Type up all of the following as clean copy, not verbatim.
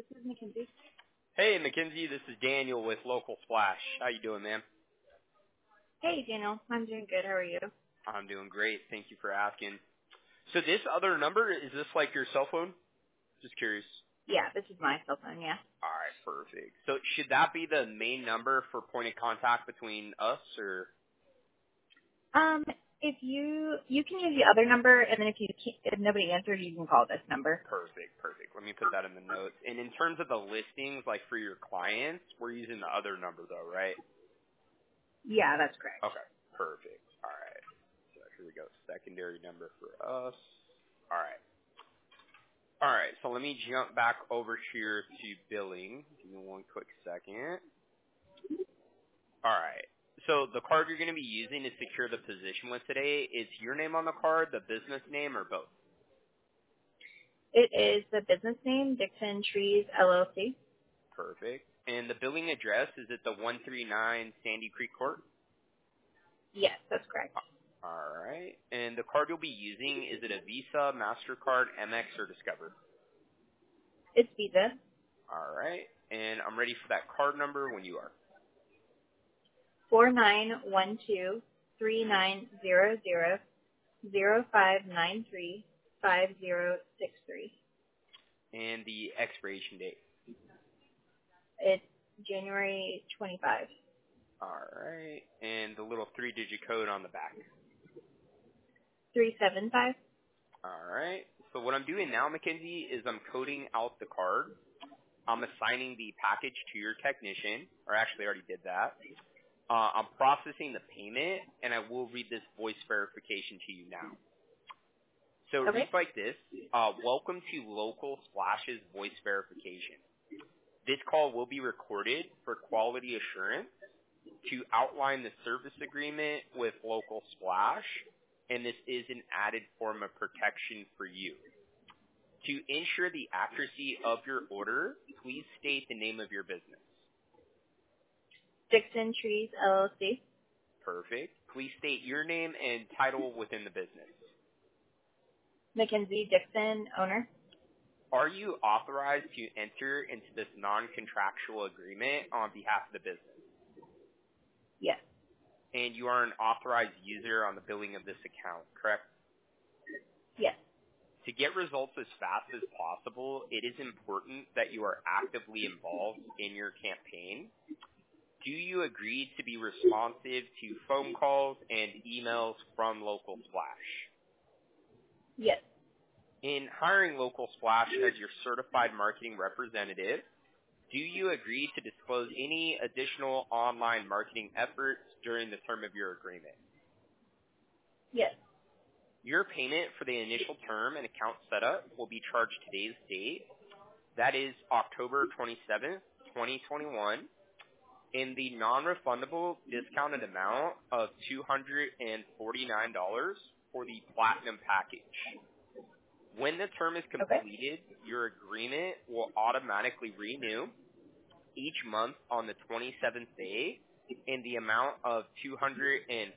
is Mackenzie. Hey, Mackenzie, this is Daniel with Local Splash. How you doing, man? Hey, Daniel. I'm doing good. How are you? I'm doing great. Thank you for asking. So this other number, is this like your cell phone? Just curious. Yeah, this is my cell phone, yeah. All right, perfect. So should that be the main number for point of contact between us, or? If you can use the other number, and then if nobody answers, you can call this number. Perfect. Let me put that in the notes. And in terms of the listings, like for your clients, we're using the other number though, right? Yeah, that's correct. Okay, perfect. All right. So here we go. Secondary number for us. All right. All right, so let me jump back over here to billing. Give me one quick second. All right. So the card you're going to be using to secure the position with today, is your name on the card, the business name, or both? It is the business name, Dixon Trees LLC. Perfect. And the billing address, is it the 139 Sandy Creek Court? Yes, that's correct. All right. And the card you'll be using, is it a Visa, MasterCard, Amex, or Discover? It's Visa. All right. And I'm ready for that card number when you are. 4912-3900-0593-5063. And the expiration date. It's January 25. All right. And the little 3-digit code on the back. 375. All right. So what I'm doing now, Mackenzie, is I'm coding out the card. I'm assigning the package to your technician, or actually I already did that. I'm processing the payment, and I will read this voice verification to you now. So it reads like this. Welcome to Local Splash's voice verification. This call will be recorded for quality assurance to outline the service agreement with Local Splash, and this is an added form of protection for you. To ensure the accuracy of your order, please state the name of your business. Dixon Trees LLC. Perfect. Please state your name and title within the business. Mackenzie Dixon, owner. Are you authorized to enter into this non-contractual agreement on behalf of the business? Yes. And you are an authorized user on the billing of this account, correct? Yes. To get results as fast as possible, it is important that you are actively involved in your campaign. Do you agree to be responsive to phone calls and emails from Local Splash? Yes. In hiring Local Splash as your certified marketing representative, do you agree to disclose any additional online marketing efforts during the term of your agreement? Yes. Your payment for the initial term and account setup will be charged today's date. That is October 27th, 2021, in the non-refundable discounted amount of $249 for the Platinum package. When the term is completed, your agreement will automatically renew each month on the 27th day in the amount of $249.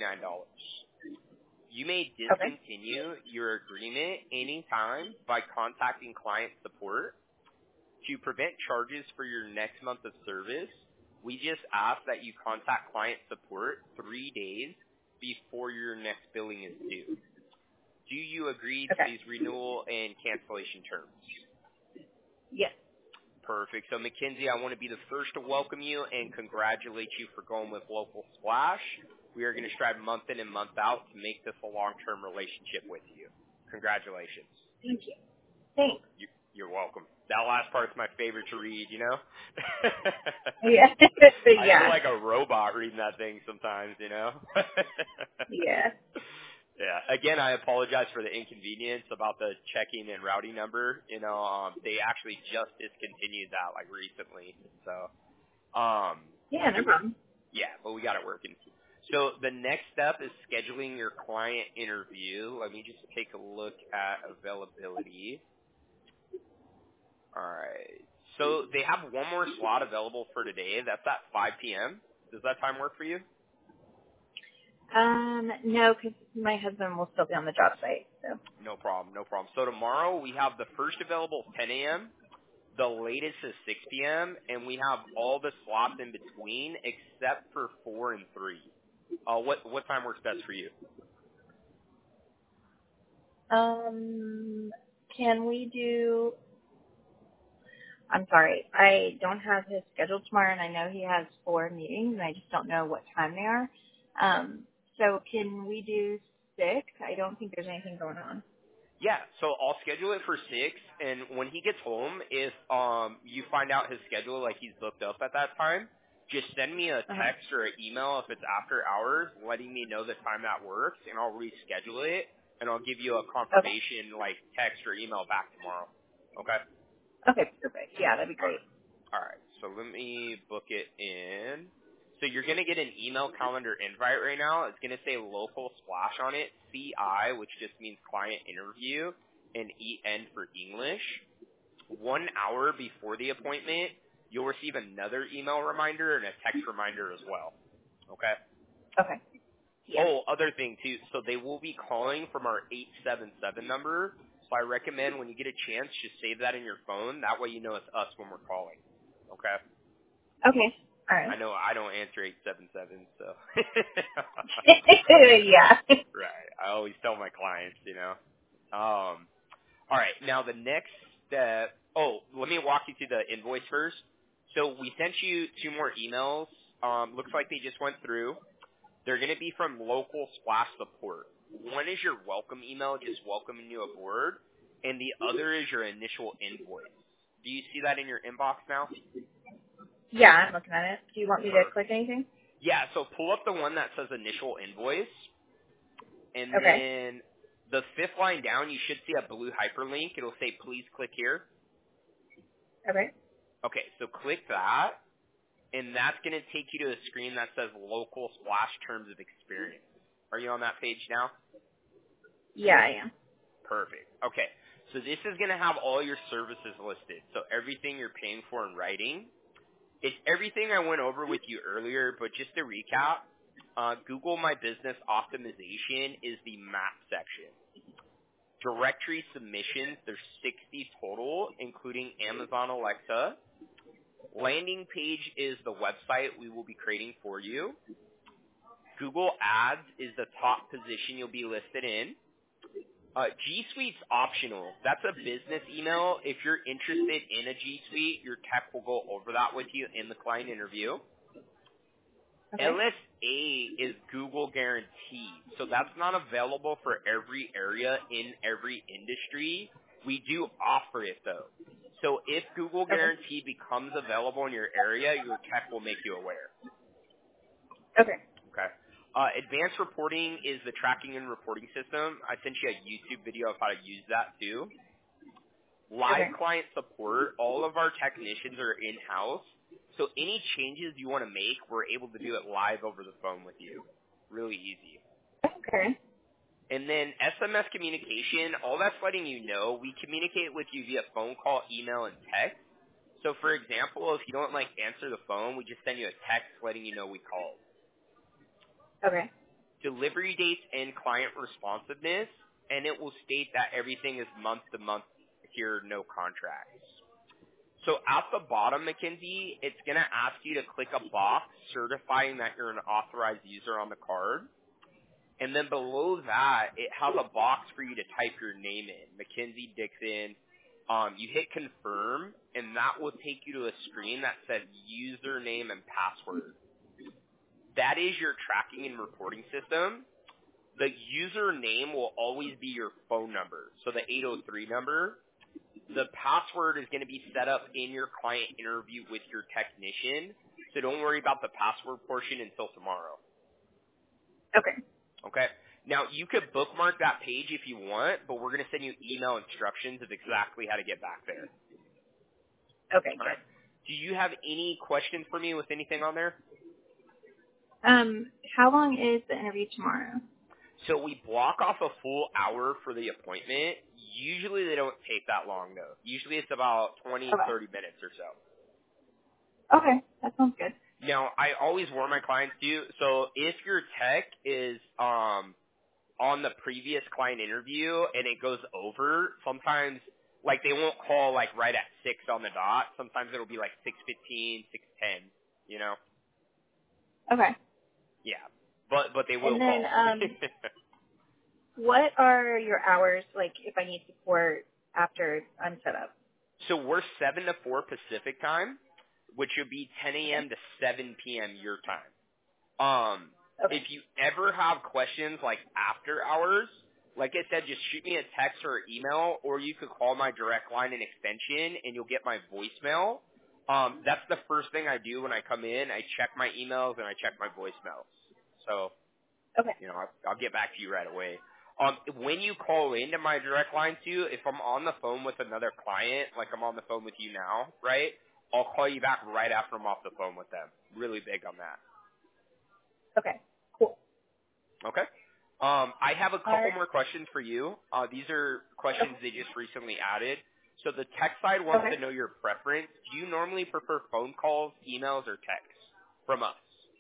You may discontinue your agreement anytime by contacting client support. To prevent charges for your next month of service, we just ask that you contact client support 3 days before your next billing is due. Do you agree to these renewal and cancellation terms? Yes. Perfect. So, Mackenzie, I want to be the first to welcome you and congratulate you for going with Local Splash. We are going to strive month in and month out to make this a long-term relationship with you. Congratulations. Thank you. Thanks. You're welcome. That last part's my favorite to read, you know? Yeah. I feel like a robot reading that thing sometimes, you know? Yeah. Yeah. Again, I apologize for the inconvenience about the checking and routing number. You know, they actually just discontinued that like recently. So, yeah, no problem. Yeah, but we got it working. So the next step is scheduling your client interview. Let me just take a look at availability. All right. So they have one more slot available for today. That's at 5 p.m. Does that time work for you? No, because my husband will still be on the job site. So. No problem. So tomorrow we have the first available 10 a.m., The latest is 6 p.m., and we have all the slots in between except for 4 and 3. What time works best for you? Can we do? I'm sorry, I don't have his schedule tomorrow, and I know he has 4 meetings, and I just don't know what time they are. So can we do 6? I don't think there's anything going on. Yeah, so I'll schedule it for 6, and when he gets home, if you find out his schedule, like he's booked up at that time, just send me a text or an email if it's after hours, letting me know the time that works, and I'll reschedule it, and I'll give you a confirmation, like text or email back tomorrow. Okay? Okay, perfect. Yeah, that'd be great. All right, so let me book it in. So you're going to get an email calendar invite right now. It's going to say local splash on it, CI, which just means client interview, and EN for English. 1 hour before the appointment, you'll receive another email reminder and a text reminder as well. Okay? Okay. Yeah. Oh, other thing too. So they will be calling from our 877 number. So I recommend when you get a chance, just save that in your phone. That way you know it's us when we're calling. Okay? Okay. All right. I know I don't answer 877, so. Yeah. Right. I always tell my clients, you know. All right. Now the next step. Oh, let me walk you through the invoice first. So we sent you 2 more emails. Looks like they just went through. They're going to be from local splash support. One is your welcome email, just welcoming you aboard, and the other is your initial invoice. Do you see that in your inbox now? Yeah, I'm looking at it. Do you want me to click anything? Yeah, so pull up the one that says initial invoice, and Okay. then the 5th line down, you should see a blue hyperlink. It'll say, please click here. Okay. Okay, so click that, and that's going to take you to a screen that says local splash terms of experience. Are you on that page now? Yeah, I am. Perfect. Okay, so this is going to have all your services listed, so everything you're paying for in writing. It's everything I went over with you earlier, but just to recap, Google My Business Optimization is the map section. Directory submissions, there's 60 total, including Amazon Alexa. Landing page is the website we will be creating for you. Google Ads is the top position you'll be listed in. G Suite's optional. That's a business email. If you're interested in a G Suite, your tech will go over that with you in the client interview. Okay. LSA is Google Guaranteed. So that's not available for every area in every industry. We do offer it though. So if Google Guaranteed becomes available in your area, your tech will make you aware. Okay. Okay. Advanced reporting is the tracking and reporting system. I sent you a YouTube video of how to use that too. Live client support, all of our technicians are in-house. So any changes you want to make, we're able to do it live over the phone with you. Really easy. Okay. And then SMS communication, all that's letting you know, we communicate with you via phone call, email, and text. So for example, if you don't answer the phone, we just send you a text letting you know we called. Okay. Delivery dates and client responsiveness, and it will state that everything is month to month here, no contracts. So at the bottom, Mackenzie, it's going to ask you to click a box certifying that you're an authorized user on the card. And then below that, it has a box for you to type your name in, Mackenzie Dixon. You hit confirm, and that will take you to a screen that says username and password. That is your tracking and reporting system. The username will always be your phone number, so the 803 number. The password is going to be set up in your client interview with your technician, so don't worry about the password portion until tomorrow. Okay. Okay? Now, you could bookmark that page if you want, but we're going to send you email instructions of exactly how to get back there. Okay, All right. good. Do you have any questions for me with anything on there? How long is the interview tomorrow? So we block off a full hour for the appointment. Usually they don't take that long, though. Usually it's about 20, 30 minutes or so. Okay, that sounds good. Now, I always warn my clients too. So if your tech is on the previous client interview and it goes over, sometimes Like they won't call like right at 6 on the dot. Sometimes it'll be like 6:15, 6:10. You know? Okay. Yeah. But they will And then, call. what are your hours, like, if I need support after I'm set up? So we're 7 to 4 Pacific time, which would be 10 Okay. a.m. to 7 p.m. your time. Okay. If you ever have questions like after hours, like I said, just shoot me a text or email, or you could call my direct line and extension, and you'll get my voicemail. That's the first thing I do when I come in. I check my emails and I check my voicemails. So, Okay. you know, I'll get back to you right away. When you call into my direct line too, if I'm on the phone with another client, like I'm on the phone with you now, right? I'll call you back right after I'm off the phone with them. Really big on that. Okay. Cool. Okay. I have a All couple right. more questions for you. These are questions Okay. they just recently added. So the tech side wants Okay. to know your preference. Do you normally prefer phone calls, emails, or texts from us?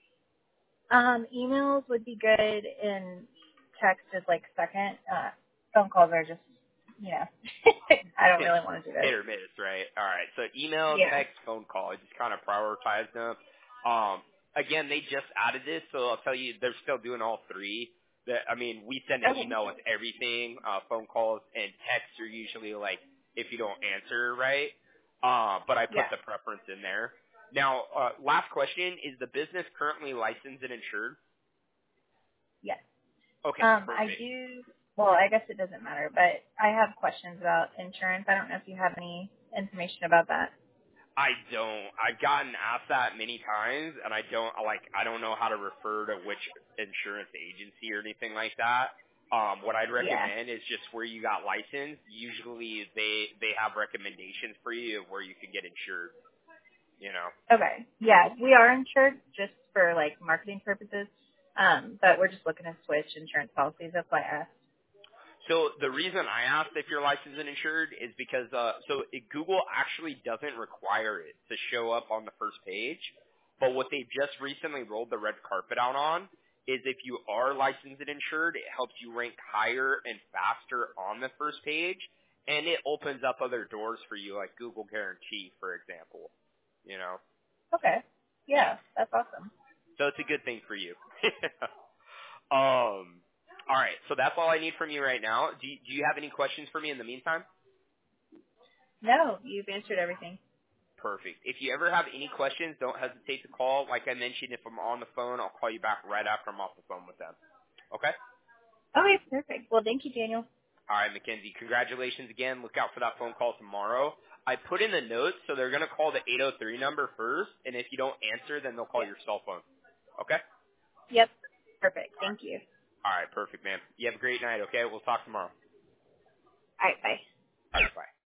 Emails would be good, and text is like second. Phone calls are just, I don't really want to do Hit this. or miss, right? All right. So email, Yeah. text, phone call. I just kind of prioritize them. Again, they just added this, so I'll tell you they're still doing all three. We send an Okay. email with everything. Phone calls and texts are usually like if you don't answer, right? But I put Yeah. the preference in there. Now, last question: is the business currently licensed and insured? Yes. Okay, I perfect. do, well, I guess it doesn't matter, but I have questions about insurance. I don't know if you have any information about that. I don't. I've gotten asked that many times, and I don't know how to refer to which insurance agency or anything like that. What I'd Yeah. recommend is just where you got licensed. Usually, they have recommendations for you of where you can get insured. You know. Okay. Yeah, we are insured just for like marketing purposes. But we're just looking to switch insurance policies. That's why I asked. So the reason I asked if you're licensed and insured is because Google actually doesn't require it to show up on the first page. But what they just recently rolled the red carpet out on is if you are licensed and insured, it helps you rank higher and faster on the first page, and it opens up other doors for you, like Google Guarantee, for example. You know, Okay. Yeah, that's awesome. so it's a good thing for you. All right, so that's all I need from you right now. Do you have any questions for me in the meantime? No, you've answered everything. Perfect. If you ever have any questions, don't hesitate to call. Like I mentioned, if I'm on the phone, I'll call you back right after I'm off the phone with them. Okay? Okay, perfect. Well, thank you, Daniel. All right, Mackenzie, congratulations again. Look out for that phone call tomorrow. I put in the notes, so they're going to call the 803 number first, and if you don't answer, then they'll call Yeah. your cell phone. Okay? Yep. Perfect. All right. Thank you. All right, perfect, man. You have a great night, okay? We'll talk tomorrow. All right, bye. All right, bye.